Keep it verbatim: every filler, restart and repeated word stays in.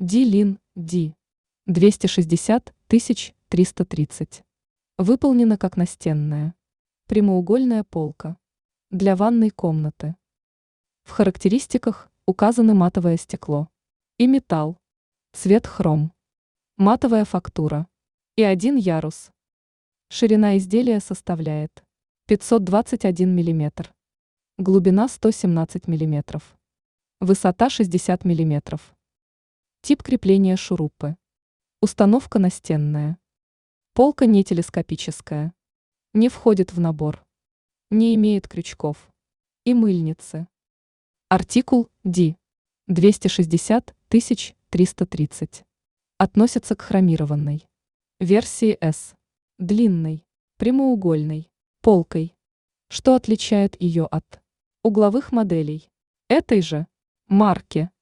Ди-Лин, Ди. двести шестьдесят тысяч триста тридцать. Выполнена как настенная. Прямоугольная полка. Для ванной комнаты. В характеристиках указаны матовое стекло и металл, цвет хром, матовая фактура и один ярус. Ширина изделия составляет пятьсот двадцать один миллиметр, глубина сто семнадцать миллиметров, высота шестьдесят миллиметров. Тип крепления шурупы. Установка настенная. Полка не телескопическая. Не входит в набор. Не имеет крючков. И мыльницы. Артикул Ди. двести шестьдесят тысяч триста тридцать. Относится к хромированной версии S. Длинной, прямоугольной, полкой. Что отличает ее от угловых моделей этой же марки?